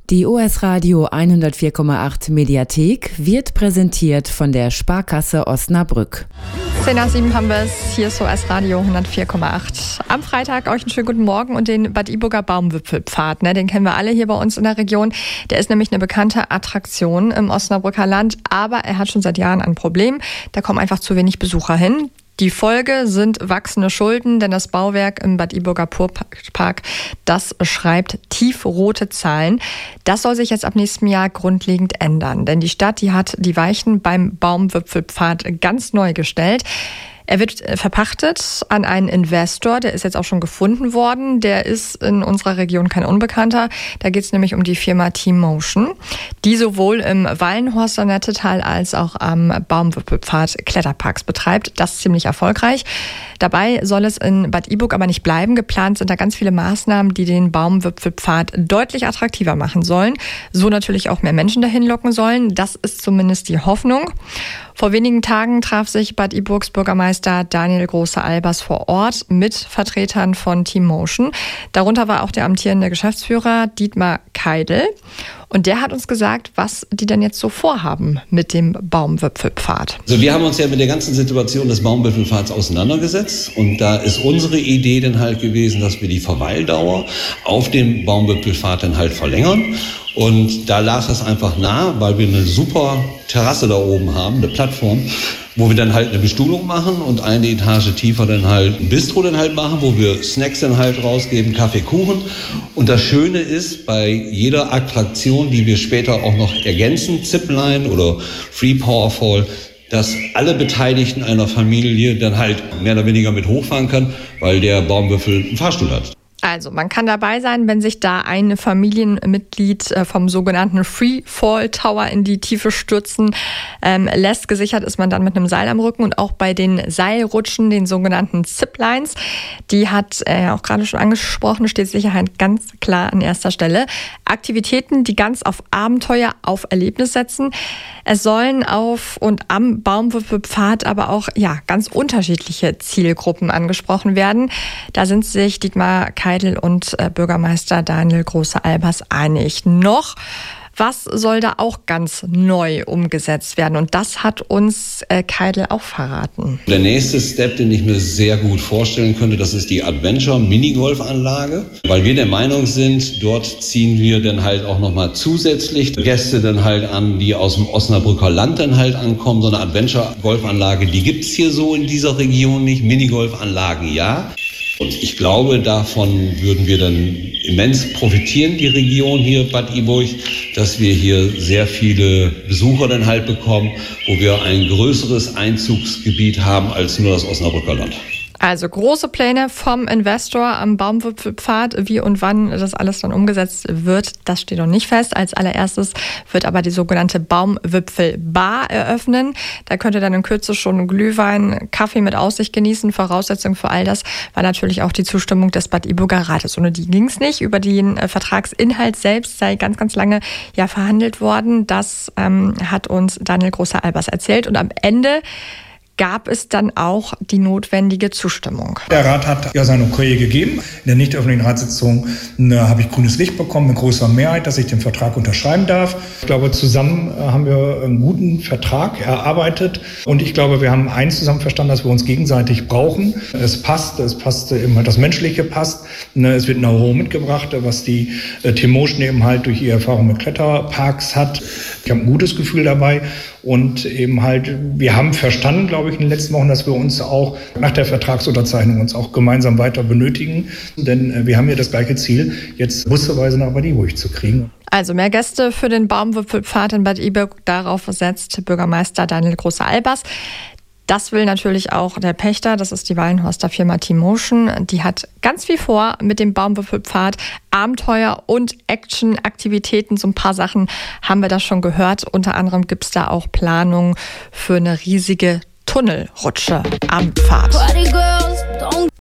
Die OS Radio 104,8 Mediathek wird präsentiert von der Sparkasse Osnabrück. 10:07 haben wir es. Hier ist OS Radio 104,8. Am Freitag euch einen schönen guten Morgen und den Bad Iburger Baumwipfelpfad. Den kennen wir alle hier bei uns in der Region. Der ist nämlich eine bekannte Attraktion im Osnabrücker Land, aber er hat schon seit Jahren ein Problem. Da kommen einfach zu wenig Besucher hin. Die Folge sind wachsende Schulden, denn das Bauwerk im Bad Iburger Kurpark, das schreibt tiefrote Zahlen. Das soll sich jetzt ab nächstem Jahr grundlegend ändern, denn die Stadt, die hat die Weichen beim Baumwipfelpfad ganz neu gestellt. Er wird verpachtet an einen Investor, der ist jetzt auch schon gefunden worden. Der ist in unserer Region kein Unbekannter. Da geht es nämlich um die Firma T-Motion, die sowohl im Wallenhorster Nettetal als auch am Baumwipfelpfad Kletterparks betreibt. Das ist ziemlich erfolgreich. Dabei soll es in Bad Iburg aber nicht bleiben. Geplant sind da ganz viele Maßnahmen, die den Baumwipfelpfad deutlich attraktiver machen sollen. So natürlich auch mehr Menschen dahin locken sollen. Das ist zumindest die Hoffnung. Vor wenigen Tagen traf sich Bad Iburgs Bürgermeister Daniel Große-Albers vor Ort mit Vertretern von T-Motion. Darunter war auch der amtierende Geschäftsführer Dietmar Keidel. Und der hat uns gesagt, was die denn jetzt so vorhaben mit dem Baumwipfelpfad. Also wir haben uns ja mit der ganzen Situation des Baumwipfelpfads auseinandergesetzt. Und da ist unsere Idee dann halt gewesen, dass wir die Verweildauer auf dem Baumwipfelpfad dann halt verlängern. Und da lag es einfach nah, weil wir eine super Terrasse da oben haben, eine Plattform, wo wir dann halt eine Bestuhlung machen und eine Etage tiefer dann halt ein Bistro dann halt machen, wo wir Snacks dann halt rausgeben, Kaffee, Kuchen. Und das Schöne ist, bei jeder Attraktion, die wir später auch noch ergänzen, Zipline oder Free Powerfall, dass alle Beteiligten einer Familie dann halt mehr oder weniger mit hochfahren kann, weil der Baumwipfel einen Fahrstuhl hat. Also man kann dabei sein, wenn sich da ein Familienmitglied vom sogenannten Free Fall Tower in die Tiefe stürzen lässt. Gesichert ist man dann mit einem Seil am Rücken und auch bei den Seilrutschen, den sogenannten Ziplines, die hat er auch gerade schon angesprochen, steht Sicherheit ganz klar an erster Stelle. Aktivitäten, die ganz auf Abenteuer, auf Erlebnis setzen. Es sollen auf und am Baumwipfelpfad aber auch ganz unterschiedliche Zielgruppen angesprochen werden. Da sind sich Dietmar Keidel und Bürgermeister Daniel Große-Albers einig. Noch was soll da auch ganz neu umgesetzt werden? Und das hat uns Keidel auch verraten. Der nächste Step, den ich mir sehr gut vorstellen könnte, das ist die Adventure-Minigolf-Anlage. Weil wir der Meinung sind, dort ziehen wir dann halt auch nochmal zusätzlich Gäste dann halt an, die aus dem Osnabrücker Land dann halt ankommen. So eine Adventure-Golfanlage, die gibt's hier so in dieser Region nicht. Minigolfanlagen ja. Und ich glaube, davon würden wir dann immens profitieren, die Region hier Bad Iburg, dass wir hier sehr viele Besucher dann halt bekommen, wo wir ein größeres Einzugsgebiet haben als nur das Osnabrücker Land. Also große Pläne vom Investor am Baumwipfelpfad. Wie und wann das alles dann umgesetzt wird, das steht noch nicht fest. Als allererstes wird aber die sogenannte Baumwipfelbar eröffnen. Da könnt ihr dann in Kürze schon Glühwein, Kaffee mit Aussicht genießen. Voraussetzung für all das war natürlich auch die Zustimmung des Bad Iburger Rates. Ohne die ging es nicht. Über den Vertragsinhalt selbst sei ganz, ganz lange verhandelt worden. Das hat uns Daniel Große-Albers erzählt. Und am Ende gab es dann auch die notwendige Zustimmung. Der Rat hat seine Okay gegeben. In der nicht öffentlichen Ratssitzung habe ich grünes Licht bekommen mit großer Mehrheit, dass ich den Vertrag unterschreiben darf. Ich glaube, zusammen haben wir einen guten Vertrag erarbeitet. Und ich glaube, wir haben eins zusammen verstanden, dass wir uns gegenseitig brauchen. Es passt eben halt, das Menschliche passt. Es wird Know-how mitgebracht, was die T-Motion eben halt durch ihre Erfahrung mit Kletterparks hat. Ich habe ein gutes Gefühl dabei. Und eben halt, wir haben verstanden, glaube ich, in den letzten Wochen, dass wir uns auch nach der Vertragsunterzeichnung uns auch gemeinsam weiter benötigen. Denn wir haben hier das gleiche Ziel, jetzt busweise nach Bad Iburg zu kriegen. Also mehr Gäste für den Baumwipfelpfad in Bad Iburg, darauf setzt Bürgermeister Daniel Große-Albers. Das will natürlich auch der Pächter, das ist die Wallenhorster Firma T-Motion. Die hat ganz viel vor mit dem Baumwipfelpfad. Abenteuer und Action-Aktivitäten, so ein paar Sachen haben wir da schon gehört. Unter anderem gibt es da auch Planungen für eine riesige Tunnelrutsche am Pfad.